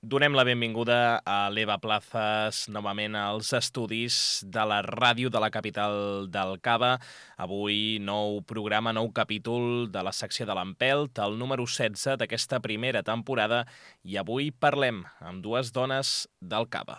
Donem la benvinguda a l'Eva Plazas novament als estudis de la ràdio de la capital del Cava. Avui nou programa, nou capítol de la secció de l'Empelt, el número 16 d'aquesta primera temporada, i avui parlem amb dues dones del Cava.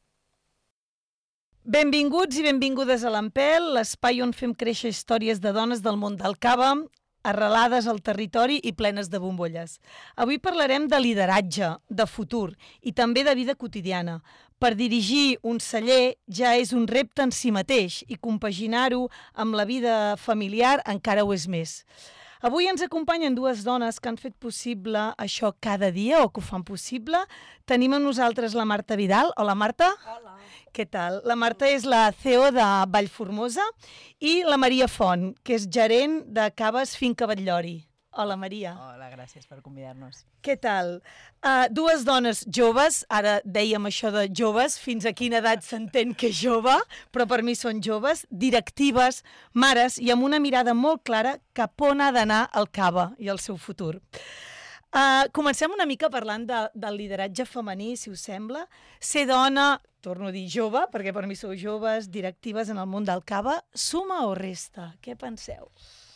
Benvinguts i benvingudes a l'Empelt, l'espai on fem créixer històries de dones del món del Cava, arrelades al territori i plenes de bombolles. Avui parlarem de lideratge, de futur i també de vida quotidiana. Per dirigir un celler ja és un repte en si mateix i compaginar-ho amb la vida familiar encara ho és més. Avui ens acompanyen dues dones que han fet possible això cada dia o que ho fan possible. Tenim amb nosaltres la Marta Vidal. Hola, Marta. Hola. Què tal? La Marta és la CEO de Vallformosa i la Maria Font, que és gerent de Caves Finca Batllori. Hola, Maria. Hola, gràcies per convidar-nos. Què tal? Dues dones joves, ara dèiem això de joves, fins a quina edat s'entén que és jove, però per mi són joves, directives, mares i amb una mirada molt clara cap on ha d'anar el Cava i el seu futur. Comencem una mica parlant del lideratge femení, si us sembla. Ser dona, torno a dir jove, perquè per mi sou joves, directives en el món del Cava, suma o resta? Què penseu?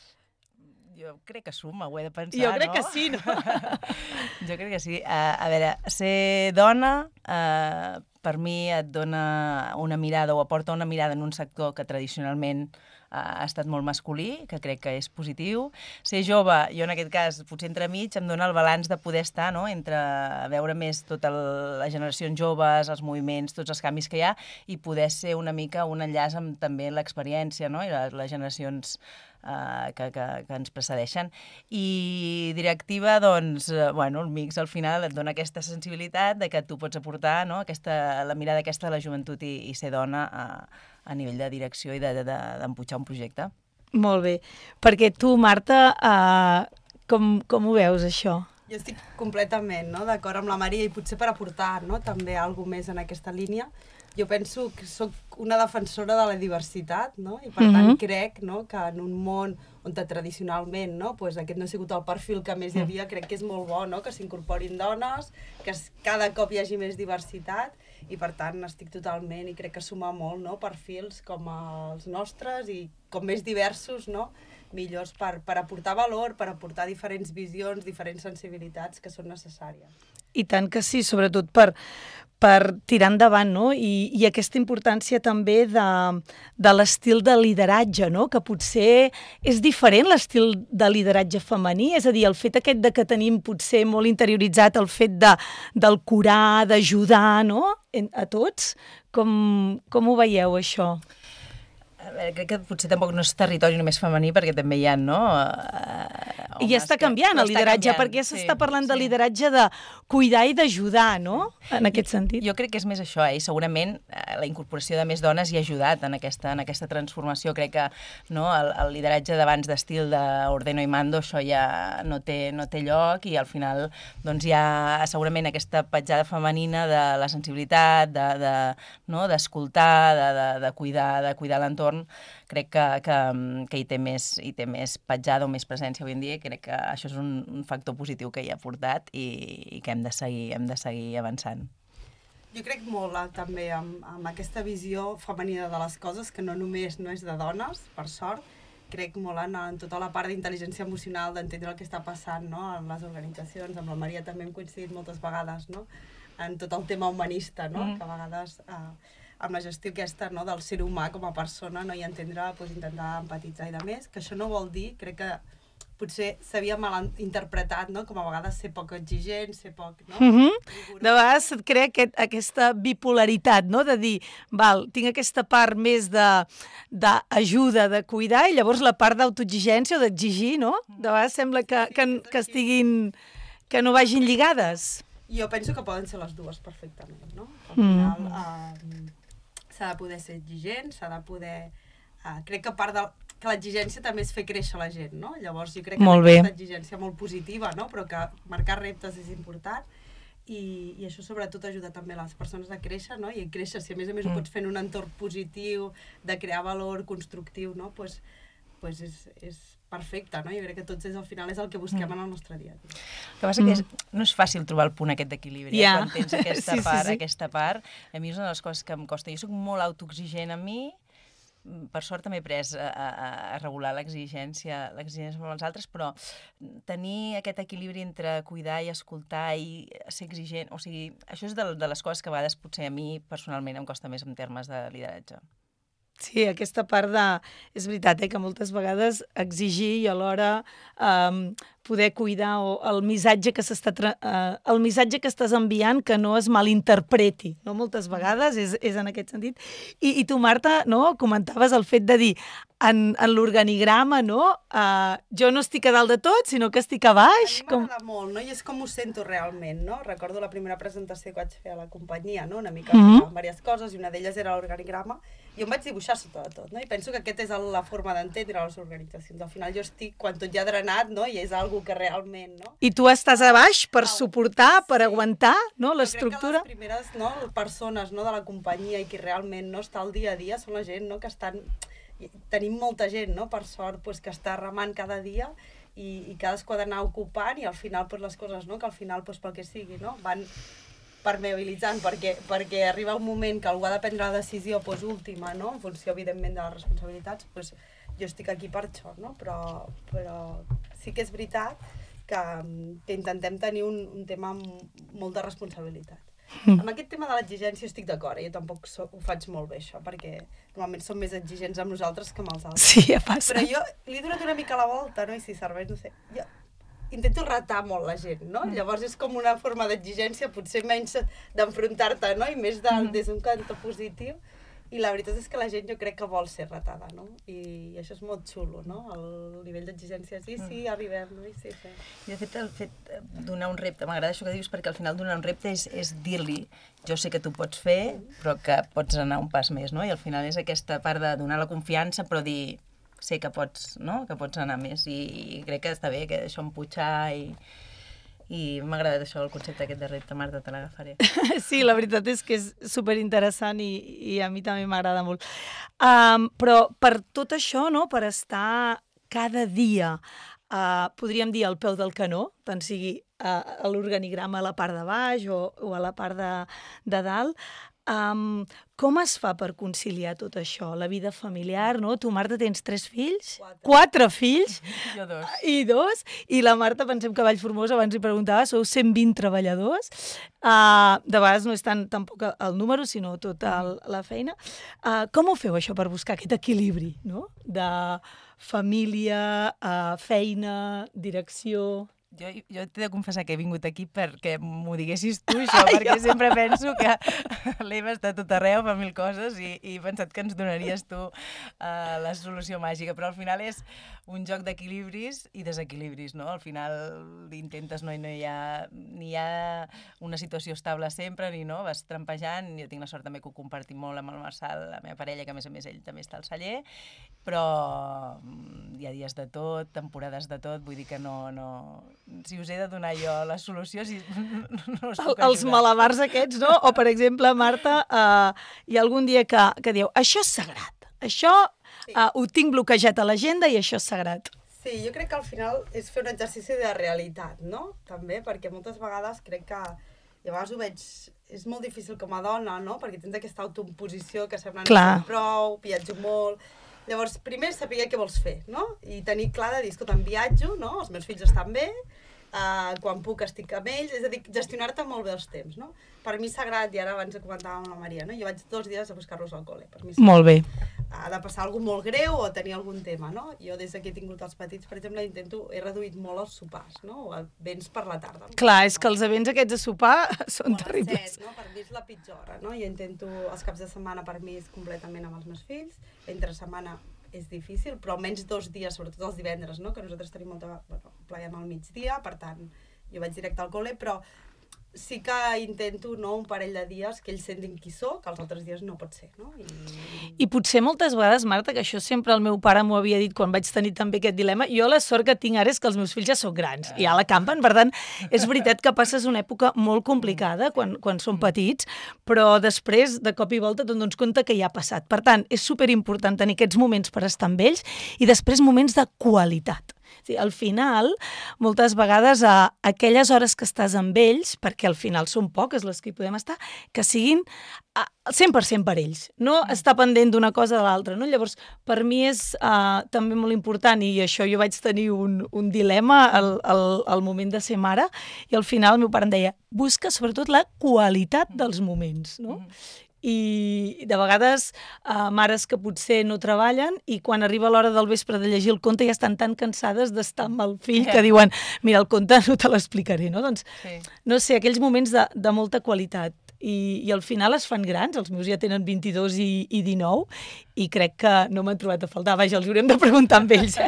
Jo crec que suma, ho he de pensar, Jo crec no? que sí, no? Jo crec que sí. A veure, ser dona per mi et dona una mirada o aporta una mirada en un sector que tradicionalment ha estat molt masculí, que crec que és positiu. Ser jove, jo en aquest cas, potser entremig, em dona el balanç de poder estar, no?, entre veure més totes les generacions joves, els moviments, tots els canvis que hi ha, i poder ser una mica un enllaç amb també l'experiència, no?, i les generacions que ens precedeixen. I directiva, doncs, bueno, el mix al final et dona aquesta sensibilitat de que tu pots aportar, no?, la mirada aquesta de la joventut i ser dona a nivell de direcció i d'empujar un projecte. Molt bé. Perquè tu, Marta, com ho veus, això? Jo estic completament, no?, d'acord amb la Maria i potser per aportar, no?, també alguna més en aquesta línia. Jo penso que sóc una defensora de la diversitat, no?, i per tant crec, no?, que en un món on tradicionalment, no?, pues aquest no ha sigut el perfil que més hi havia, crec que és molt bo, no?, que s'incorporin dones, que cada cop hi hagi més diversitat, i per tant estic totalment i crec que suma molt, no?, perfils com els nostres i com més diversos, no?, millors per aportar valor, per aportar diferents visions, diferents sensibilitats que són necessàries. I tant que sí, sobretot per tirar endavant, no? I aquesta importància també de l'estil de lideratge, no?, que potser és diferent l'estil de lideratge femení, és a dir, el fet aquest de que tenim potser molt interioritzat el fet del curar, d'ajudar, no?, a tots. Com ho veieu, això? Crec que potser tampoc no és territori només femení, perquè també hi ha, no? I ja està canviant el lideratge, perquè ja s'està parlant de lideratge de cuidar i d'ajudar, no?, en aquest sentit. Jo crec que és més això, i segurament la incorporació de més dones hi ha ajudat en aquesta transformació. Crec que, no, el lideratge d'abans d'estil d'ordeno i mando, això ja no té lloc, i al final doncs hi ha segurament aquesta petjada femenina de la sensibilitat, d'escoltar, de cuidar l'entorn. Crec que hi té més petjada o més presència avui en dia, i crec que això és un factor positiu que hi ha portat i que hem de seguir avançant. Jo crec molt també amb aquesta visió femenina de les coses, que no només no és de dones, per sort, crec molt en tota la part d'intel·ligència emocional, d'entendre el que està passant, no?, en les organitzacions. Amb la Maria també hem coincidit moltes vegades, no?, en tot el tema humanista, no?, que a vegades amb la gestió aquesta, no?, del ser humà com a persona, no?, i entendre, doncs, intentar empatitzar i de més, que això no vol dir, crec que potser s'havia mal interpretat, no?, com a vegades ser poc exigent, ser poc, no? De vegades et crea aquesta bipolaritat, no?, de dir, val, tinc aquesta part més d'ajuda, de cuidar, i llavors la part d'autoexigència o d'exigir, no? De vegades sembla que estiguin, que no vagin lligades. Jo penso que poden ser les dues perfectament, no? Al final s'ha de poder ser exigent, s'ha de poder... crec que part que l'exigència també és fer créixer la gent, no? Llavors jo crec que aquesta exigència molt positiva, no?, però que marcar reptes és important, i això sobretot ajuda també les persones a créixer, no?, i a créixer, si a més ho pots fer en un entorn positiu, de crear valor constructiu, no?, pues és perfecte, no? Jo crec que tots al final és el que busquem en el nostre dia. El que passa que no és fàcil trobar el punt aquest d'equilibri, quan tens aquesta part. A mi és una de les coses que em costa. Jo soc molt autoexigent a mi, per sort també he après a regular l'exigència amb els altres, però tenir aquest equilibri entre cuidar i escoltar i ser exigent, o sigui, això és de les coses que a vegades potser a mi personalment em costa més en termes de lideratge. Sí, aquesta part de... És veritat, que moltes vegades exigir i alhora poder cuidar el missatge que estàs enviant que no es malinterpreti, no? Moltes vegades és en aquest sentit. I tu, Marta, no? Comentaves el fet de dir en l'organigrama, no? Jo no estic a dalt de tot, sinó que estic a baix. A mi m'agrada molt, no? I és com ho sento realment, no? Recordo la primera presentació que vaig fer a la companyia, no? Una mica amb diverses coses, i una d'elles era l'organigrama. Jo em vaig dibuixar sota de tot, no? I penso que aquesta és la forma d'entendre les organitzacions. Al final jo estic, quan tot ja ha drenat, no? I és algo que realment, no? I tu estàs a baix per suportar, per aguantar, no? L'estructura. Jo crec que les primeres, no? Persones, no? De la companyia i qui realment no està al dia a dia són la gent, no? Que estan... Tenim molta gent, no? Per sort, pues, que està remant cada dia i cadascú ha d'anar ocupant i al final pues, les coses, no? Que al final, pues, pel que sigui, no? Van permeabilitzant, perquè arriba un moment que algú ha de prendre la decisió pues, última, no? En funció, evidentment, de les responsabilitats, pues, jo estic aquí per això, no? Però sí que és veritat que intentem tenir un tema amb molta responsabilitat. Amb aquest tema de l'exigència estic d'acord, jo tampoc ho faig molt bé, això, perquè normalment som més exigents amb nosaltres que amb els altres. Sí, ja passa. Però jo li he donat una mica la volta, no? I si serveix, no sé... Jo intento retar molt la gent, no? Llavors és com una forma d'exigència, potser menys d'enfrontar-te, no? I més des d'un cantó positiu. I la veritat és que la gent jo crec que vol ser retada, no? I això és molt xulo, no? El nivell d'exigència és, sí, arribem, no? I sí. I de fet, el fet de donar un repte, m'agrada això que dius, perquè al final donar un repte és dir-li, jo sé que tu pots fer, però que pots anar un pas més, no? I al final és aquesta part de donar la confiança, però dir, sé que pots, no? Que pots anar més. I crec que està bé, que això emputxar i m'ha agradat això, el concepte aquest de repte, Marta, te l'agafaré. Sí, la veritat és que és superinteressant i a mi també m'agrada molt. Però per tot això, no, per estar cada dia, podríem dir al peu del canó, tant sigui a l'organigrama a la part de baix o a la part de dalt, com es fa per conciliar tot això? La vida familiar, no? Tu, Marta, tens 3 fills? 4 fills? Jo 2. I 2. I la Marta, pensem que a Vallformosa, abans li preguntava, sou 120 treballadors. De vegades no és tant tampoc el número, sinó tota la feina. Com ho feu, això, per buscar aquest equilibri, no? De família, feina, direcció... Jo t'he de confessar que he vingut aquí perquè m'ho diguessis tu, això, perquè sempre penso que l'Eva està tot arreu, fa 1000 coses i he pensat que ens donaries tu la solució màgica, però al final és un joc d'equilibris i desequilibris, no? Al final intentes, no, i no hi ha una situació estable sempre, ni no, vas trampejant. Jo tinc la sort també que ho compartim molt amb el Marçal, la meva parella, que a més ell també està al celler, però hi ha dies de tot, temporades de tot, vull dir que no... Si us he de donar jo la solució, no us puc ajudar. Els malabars aquests, no? O, per exemple, Marta, hi ha algun dia que diu, això és sagrat, això ho tinc bloquejat a l'agenda i això és sagrat. Sí, jo crec que al final és fer un exercici de realitat, no? També, perquè moltes vegades crec que, i a vegades ho veig, és molt difícil com a dona, no? Perquè tens aquesta autoimposició que sembla no sé prou, viatjo molt... Llavors, primer saber què vols fer, no? I tenir clar de dir, escolta, em viatjo, no? Els meus fills estan bé, quan puc estic amb ells, és a dir, gestionar-te molt bé els temps, no? Per mi és sagrat, i ara abans comentàvem amb la Maria, no? Jo vaig 2 dies a buscar-los al col·le, per mi és sagrat. Molt bé. Ha de passar alguna molt greu o tenir algun tema, no? Jo des que he tingut els petits, per exemple, he reduït molt els sopars, no? O vens per la tarda. No? Clar, és que els events aquests de sopar són terribles. 7, no? Per mi és la pitjor hora, no? Jo intento, els caps de setmana per mi és completament amb els meus fills, entre setmana és difícil, però almenys 2 dies, sobretot els divendres, no? Que nosaltres tenim molta... Bueno, pleguem al migdia, per tant, jo vaig directe al col·le, però sí que intento, no, un parell de dies que ells sentin qui sóc, els altres dies no pot ser, no? I potser moltes vegades, Marta, que això sempre el meu pare m'ho havia dit quan vaig tenir també aquest dilema, jo la sort que tinc ara és que els meus fills ja són grans i ja la campen, per tant, és veritat que passes una època molt complicada quan són petits, però després, de cop i volta, te'n dones compte que ja ha passat. Per tant, és superimportant tenir aquests moments per estar amb ells i després moments de qualitat. Sí, al final, moltes vegades, aquelles hores que estàs amb ells, perquè al final són poques les que hi podem estar, que siguin 100% per ells, no estar pendent d'una cosa o de l'altra. No? Llavors, per mi és també molt important, i això jo vaig tenir un dilema al moment de ser mare, i al final el meu pare em deia, busca sobretot la qualitat dels moments, no? I de vegades mares que potser no treballen i quan arriba l'hora del vespre de llegir el conte ja estan tan cansades d'estar amb el fill que diuen, mira, el conte no te l'explicaré, no? Doncs, no sé, aquells moments de molta qualitat. I al final es fan grans, els meus ja tenen 22 i 19, i crec que no m'han trobat a faltar. Vaja, els haurem de preguntar amb ells,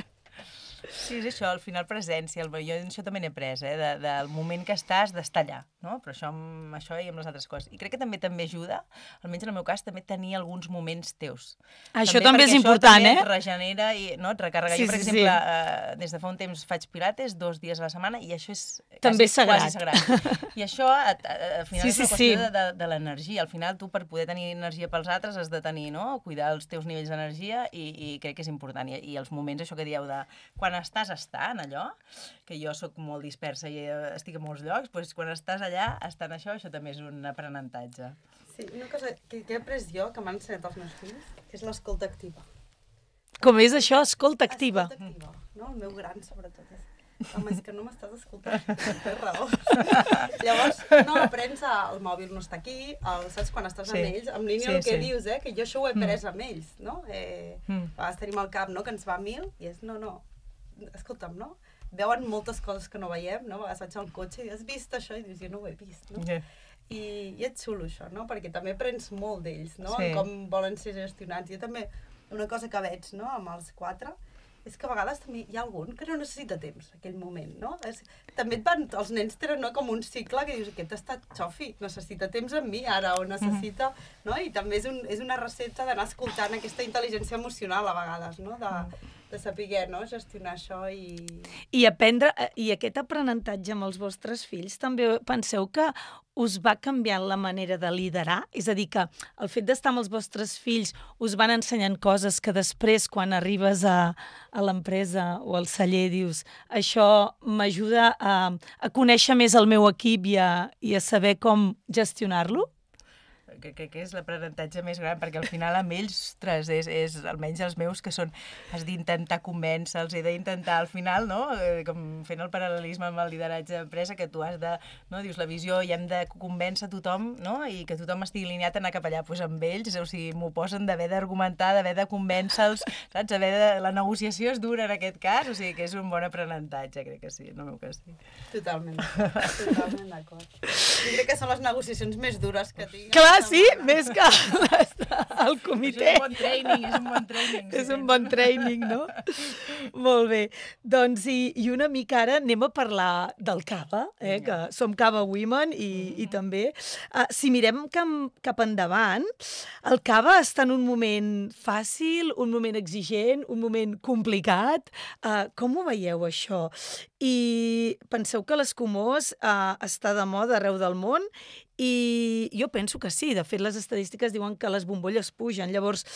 Sí, és això, al final presència. Jo això també n'he après, del moment que estàs, d'estar allà, no? Però això amb això i amb les altres coses. I crec que també ajuda, almenys en el meu cas, també tenir alguns moments teus. Això també és important, et regenera i no, et recarrega. Jo, per exemple, des de fa un temps faig pilates 2 dies a la setmana i això és també sagrat. Quasi sagrat. I això, al final, és una qüestió de l'energia. Al final, tu, per poder tenir energia pels altres, has de tenir, no?, cuidar els teus nivells d'energia i crec que és important. I els moments, això que dieu de quan estàs estant allò, que jo sóc molt dispersa i estic a molts llocs, doncs quan estàs allà, estant això també és un aprenentatge. Sí, una cosa que he après jo, que m'han ensenyat els meus fills, és l'escolta activa. Com és això, escolta activa? Escolta activa, no? El meu gran, sobretot. Home, és que no m'estàs escoltant, tens raó. Llavors, no, aprens el mòbil no està aquí, saps, quan estàs amb ells, en línia el que dius, que jo això ho he pres amb ells, no? A vegades tenim al cap, no?, que ens va a 1000, i és, no, escolta'm, no? Veuen moltes coses que no veiem, no? A vegades vaig al cotxe i has vist això? I dius, jo no ho he vist, no? I és xulo això, no? Perquè també aprens molt d'ells, no? Com volen ser gestionats. Jo també, una cosa que veig, no?, amb els 4, és que a vegades també hi ha algun que no necessita temps, aquell moment, no? També els nens tenen, no, com un cicle que dius, aquest està xofi, necessita temps amb mi ara, o necessita, no? I també és una recepta d'anar escoltant aquesta intel·ligència emocional a vegades, no? De saber, no?, gestionar això i aprendre, i aquest aprenentatge amb els vostres fills, també penseu que us va canviar la manera de liderar? És a dir, que el fet d'estar amb els vostres fills us van ensenyant coses que després, quan arribes a l'empresa o al celler, dius, això m'ajuda a conèixer més el meu equip i a saber com gestionar-lo? Crec que és l'aprenentatge més gran, perquè al final amb ells, ostres, és almenys els meus, que són, has d'intentar convèncer-los, he d'intentar al final, no?, com fent el paral·lelisme amb el lideratge d'empresa, que tu has de, no?, dius la visió i hem de convèncer tothom, no?, i que tothom estigui alineat a anar cap allà, doncs amb ells, o sigui, m'ho posen d'haver d'argumentar, d'haver de convèncer-los, saps, la negociació és dura en aquest cas, o sigui que és un bon aprenentatge, crec que sí, en el meu cas sí. Totalment d'acord. Jo crec que són les negociacions més dures que tinc. Clar, sí, més que el comitè. És un bon training, és un bon training. És un bon training, no? Molt bé. Doncs, i una mica ara anem a parlar del cava, que som Cava Women i també, si mirem cap endavant, el cava està en un moment fàcil, un moment exigent, un moment complicat. Com ho veieu, això? I penseu que l'Escumós està de moda arreu del món i jo penso que sí. De fet, les estadístiques diuen que les bombolles pugen. Llavors,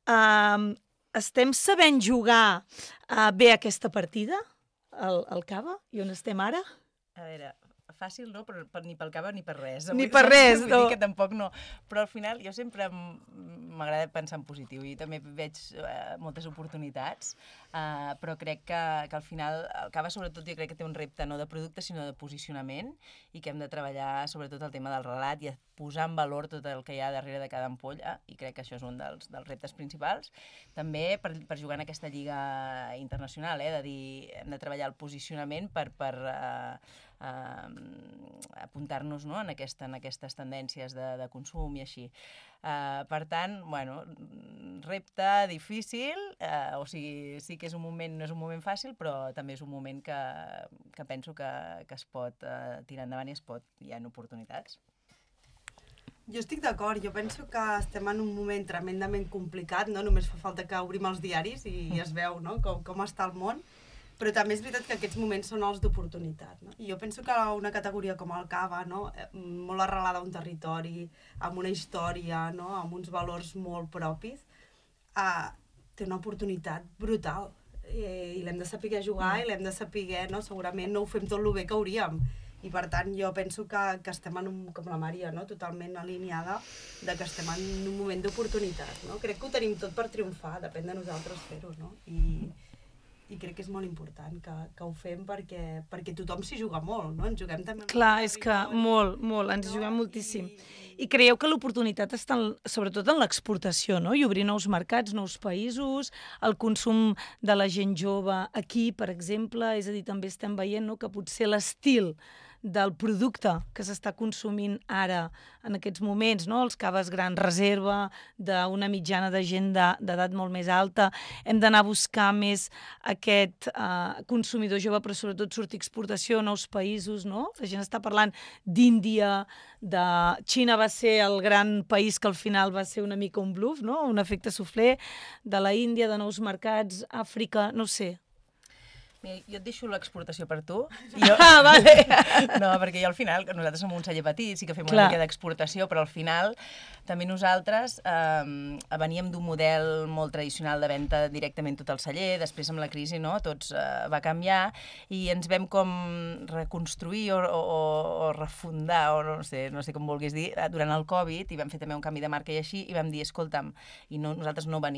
estem sabent jugar bé aquesta partida, el cava, i on estem ara? A veure, fàcil no, però ni pel cava ni per res. Ni per res, no. Vull dir que tampoc no. Però al final jo sempre m'agrada pensar en positiu i també veig moltes oportunitats, però crec que al final el cava sobretot jo crec que té un repte no de producte sinó de posicionament i que hem de treballar sobretot el tema del relat i posar en valor tot el que hi ha darrere de cada ampolla i crec que això és un dels reptes principals. També per jugar en aquesta lliga internacional, de dir, hem de treballar el posicionament per apuntar-nos, no?, en aquestes tendències de consum i així. Per tant, bueno, repte difícil, o sigui, sí que és un moment, no és un moment fàcil, però també és un moment que penso que es pot tirar endavant i hi ha oportunitats. Jo estic d'acord, jo penso que estem en un moment tremendament complicat, no? Només fa falta que obrim els diaris i es veu, no?, com està el món, però també és veritat que aquests moments són els d'oportunitat, no? I jo penso que una categoria com el cava, no?, molt arrelada a un territori, amb una història, no?, amb uns valors molt propis, té una oportunitat brutal i l'hem de saber jugar i l'hem de saber, no?, segurament no ho fem tot el bé que hauríem. I per tant jo penso que estem com la Maria, no?, totalment alineada de que estem en un moment d'oportunitat, no? Crec que ho tenim tot per triomfar, depèn de nosaltres fer-ho, no? I crec que és molt important que ho fem perquè tothom s'hi juga molt, no? Ens juguem també... Clar, és que molt, ens juguem moltíssim. I creieu que l'oportunitat està sobretot en l'exportació, no? I obrir nous mercats, nous països, el consum de la gent jove aquí, per exemple, és a dir, també estem veient, no?, que potser l'estil del producte que s'està consumint ara, en aquests moments, no?, els caves gran reserva, d'una mitjana de gent d'edat molt més alta, hem d'anar a buscar més aquest consumidor jove, però sobretot sortir a exportació a nous països, no? La gent està parlant d'Índia, de Xina va ser el gran país que al final va ser una mica un bluff, no?, un efecte suflé, de la Índia, de nous mercats, Àfrica, no sé. Mira, jo et deixo l'exportació per tu. Vale. No, perquè jo al final, nosaltres som un celler petit, sí que fem una mica d'exportació, però al final també nosaltres veníem d'un model molt tradicional de venda directament tot el celler, després amb la crisi, no?, tots va canviar i ens vam com reconstruir o refundar, o no sé com vulguis dir, durant el Covid, i vam fer també un canvi de marca i així, i vam dir, escolta'm, i nosaltres no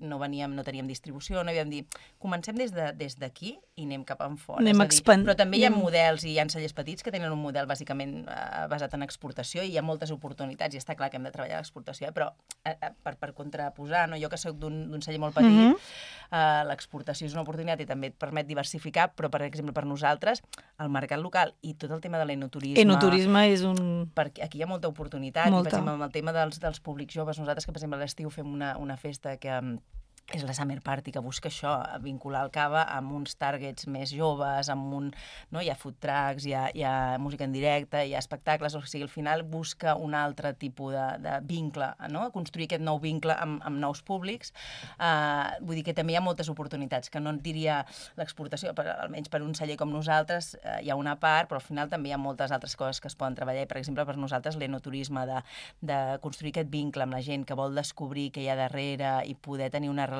teníem distribució, no, i vam dir, comencem des d'aquí i anem cap enfora. Però també hi ha models i hi ha cellers petits que tenen un model bàsicament basat en exportació i hi ha moltes oportunitats i està clar que hem de treballar l'exportació, però per contraposar, no? Jo que soc d'un celler molt petit, l'exportació és una oportunitat i també et permet diversificar, però per exemple per nosaltres el mercat local i tot el tema de l'enoturisme... Enoturisme és un... Perquè aquí hi ha molta oportunitat, i per exemple amb el tema dels públics joves, nosaltres que per exemple a l'estiu fem una festa que és la Summer Party, que busca això, vincular el cava amb uns targets més joves, no? Hi ha food trucks, hi ha música en directe, hi ha espectacles, o sigui, al final busca un altre tipus de vincle, no? Construir aquest nou vincle amb nous públics. Vull dir que també hi ha moltes oportunitats, que no et diria l'exportació, almenys per un celler com nosaltres, hi ha una part, però al final també hi ha moltes altres coses que es poden treballar, i per exemple per nosaltres l'enoturisme, de construir aquest vincle amb la gent que vol descobrir què hi ha darrere i poder tenir una relació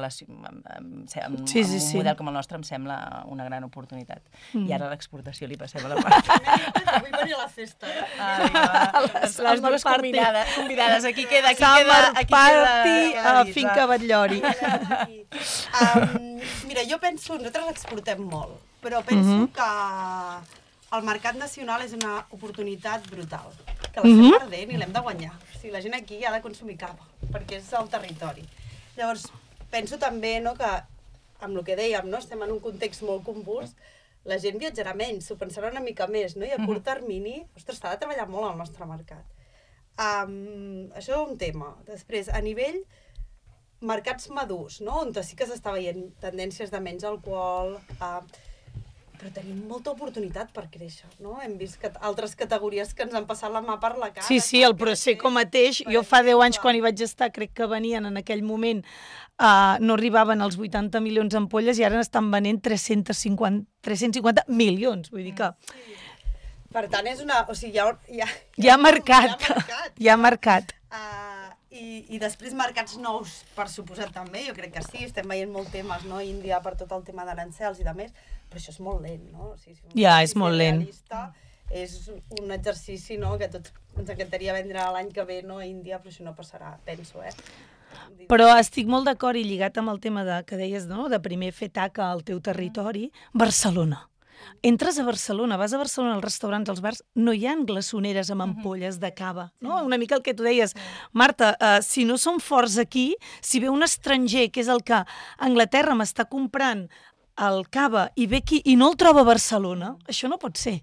amb un model com el nostre em sembla una gran oportunitat. I ara l'exportació li passem a la part. Vull venir a la festa. Les dues convidades. Aquí queda. Summer Party a Finca Batllori. Mira, jo penso, nosaltres exportem molt, però penso que el mercat nacional és una oportunitat brutal, que l'estem perdent i l'hem de guanyar. O sigui, la gent aquí ha de consumir cava, perquè és el territori. Llavors, penso també, no, que amb el que dèiem, no, estem en un context molt convuls, la gent viatjarà menys, s'ho pensarà una mica més, no? I a curt termini, ostres, s'ha de treballar molt al nostre mercat. Això és un tema. Després, a nivell mercats madurs, no? On sí que s'està veient tendències de menys alcohol, però tenim molta oportunitat per créixer, no? Hem vist altres categories que ens han passat la mà per la cara. Sí, el Prosecco mateix. Jo fa 10 anys, quan hi vaig estar, crec que venien en aquell moment, no arribaven als 80 milions d'ampolles i ara n'estan venent 350 milions. Vull dir que... Per tant, és una... O sigui, hi ha mercat. Hi ha mercat. I després mercats nous, per suposat també, jo crec que sí, estem veient molt temes, no? Índia per tot el tema d'arancels i de més, però això és molt lent, no? És molt lent. És un exercici, no?, que tots ens encantaria vendre l'any que ve, no?, a Índia, però això no passarà, penso, Però estic molt d'acord i lligat amb el tema que deies, no?, de primer fer taca al teu territori, Barcelona. Entres a Barcelona, vas a Barcelona als restaurants, als bars, no hi ha glaçoneres amb ampolles de cava, no? Una mica el que tu deies. Marta, si no som forts aquí, si ve un estranger, que és el que a Anglaterra m'està comprant el cava i ve aquí i no el troba a Barcelona, això no pot ser.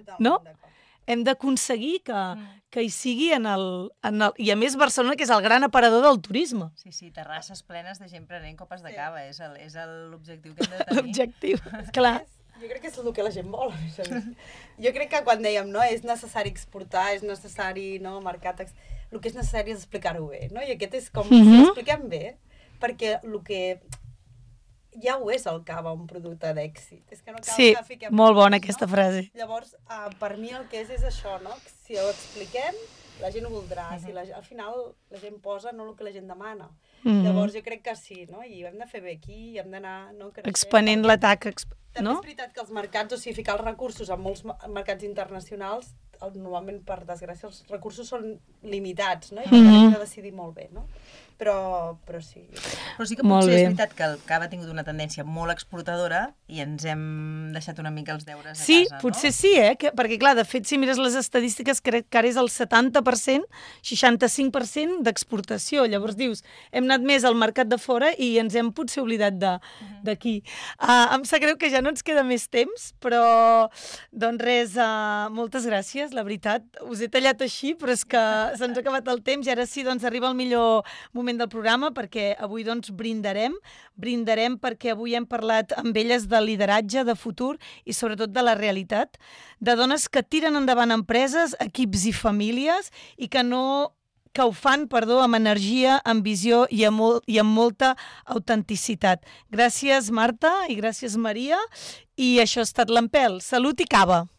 no? Hem d'aconseguir que hi sigui i a més Barcelona, que és el gran aparador del turisme. Sí, terrasses plenes de gent prenent copes de cava, és l'objectiu que hem de tenir. L'objectiu, clar. Jo crec que és el que la gent vol. Jo crec que quan dèiem, no, és necessari exportar, és necessari, no, mercat... El que és necessari és explicar-ho bé, no? I aquest és com, si ho expliquem bé, perquè el que... ja ho és el cava, un producte d'èxit. És que no cal que fiquem molt bona aquesta frase. Llavors, per mi el que és això, no? Si ho expliquem, la gent ho voldrà. Al final la gent posa no el que la gent demana. Llavors jo crec que sí, no? I ho hem de fer bé aquí, i hem d'anar... expanent l'atac, també és veritat que els mercats, o sigui, ficar els recursos en molts mercats internacionals, normalment, per desgràcia, els recursos són limitats, no? I per tant hem de decidir molt bé, no? Però sí. Però sí que potser és veritat que el cava ha tingut una tendència molt exportadora i ens hem deixat una mica els deures a casa, no? Sí, potser sí, perquè clar, de fet, si mires les estadístiques, crec que ara és el 70%, 65% d'exportació. Llavors dius, hem anat més al mercat de fora i ens hem potser oblidat d'aquí. Em sap greu que ja no ens queda més temps, però doncs res, moltes gràcies, la veritat. Us he tallat així, però és que se'ns ha acabat el temps i ara sí, doncs arriba el millor moment del programa perquè avui doncs brindarem perquè avui hem parlat amb elles de lideratge, de futur i sobretot de la realitat, de dones que tiren endavant empreses, equips i famílies i que ho fan, amb energia, amb visió i amb molta autenticitat. Gràcies, Marta, i gràcies, Maria, i això ha estat l'Empel. Salut i cava!